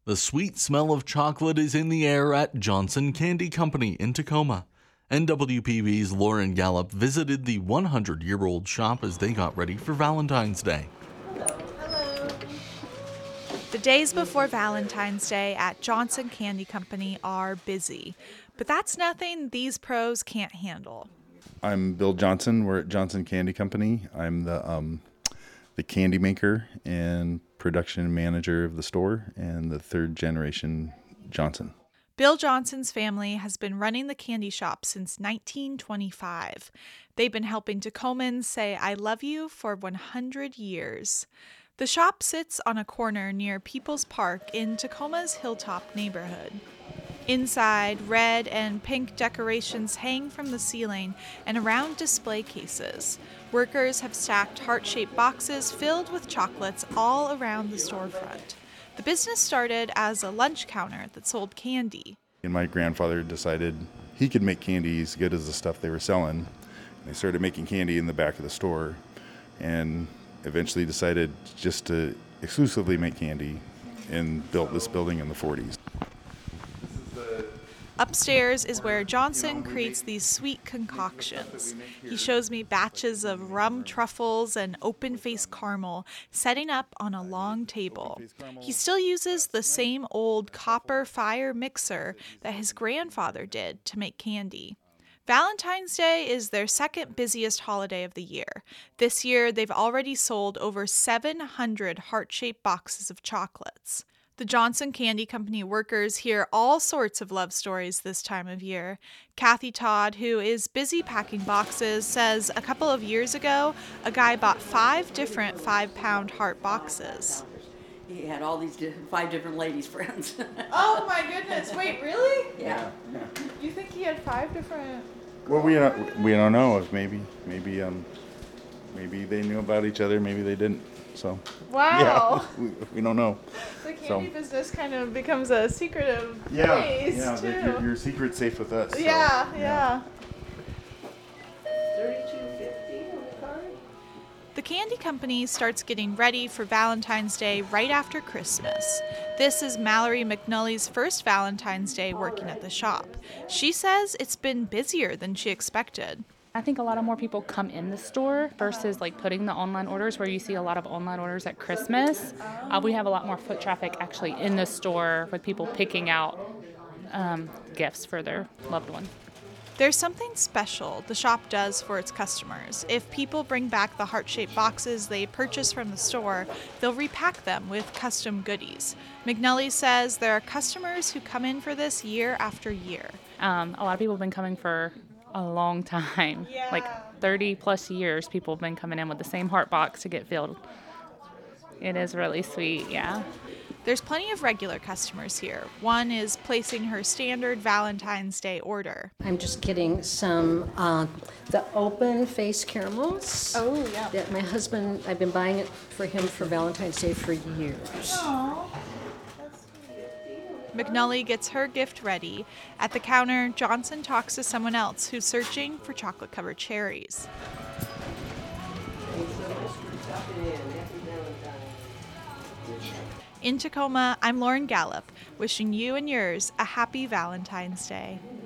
The sweet smell of chocolate is in the air at Johnson Candy Company in Tacoma. NWPV's Lauren Gallup visited the 100-year-old shop as they got ready for Valentine's Day. Hello. The days before Valentine's Day at Johnson Candy Company are busy, but that's nothing these pros can't handle. I'm Bill Johnson. We're at Johnson Candy Company. I'm the candy maker and production manager of the store and the third generation Johnson. Bill Johnson's family has been running the candy shop since 1925. They've been helping Tacomans say I love you for 100 years. The shop sits on a corner near People's Park in Tacoma's Hilltop neighborhood. Inside, red and pink decorations hang from the ceiling and around display cases. Workers have stacked heart-shaped boxes filled with chocolates all around the storefront. The business started as a lunch counter that sold candy. And my grandfather decided he could make candy as good as the stuff they were selling. They started making candy in the back of the store and eventually decided just to exclusively make candy and built this building in the 40s. Upstairs is where Johnson creates these sweet concoctions. He shows me batches of rum truffles and open-faced caramel setting up on a long table. He still uses the same old copper fire mixer that his grandfather did to make candy. Valentine's Day is their second busiest holiday of the year. This year, they've already sold over 700 heart-shaped boxes of chocolates. The Johnson Candy Company workers hear all sorts of love stories this time of year. Kathy Todd, who is busy packing boxes, says a couple of years ago, a guy bought 5 different 5-pound heart boxes. He had all these 5 different ladies' friends. Oh my goodness, wait, really? Yeah. You think he had 5 different... Well, we don't know if maybe they knew about each other, maybe they didn't. So Wow. yeah, we don't know. The candy business kind of becomes a secretive place, too. Your secret's safe with us. So, Yeah. $32.50 on the card. The candy company starts getting ready for Valentine's Day right after Christmas. This is Mallory McNully's first Valentine's Day working at the shop. She says it's been busier than she expected. I think a lot of more people come in the store versus like putting the online orders where you see a lot of online orders at Christmas. We have a lot more foot traffic actually in the store with people picking out gifts for their loved one. There's something special the shop does for its customers. If people bring back the heart-shaped boxes they purchase from the store, they'll repack them with custom goodies. McNully says there are customers who come in for this year after year. A lot of people have been coming for a long time, like 30 plus years. People have been coming in with the same heart box to get filled. It is really sweet, yeah. There's plenty of regular customers here. One is placing her standard Valentine's Day order. I'm just getting some the open face caramels. Oh, yeah. That my husband, I've been buying it for him for Valentine's Day for years. Aww. McNully gets her gift ready. At the counter, Johnson talks to someone else who's searching for chocolate-covered cherries. In Tacoma, I'm Lauren Gallup, wishing you and yours a happy Valentine's Day.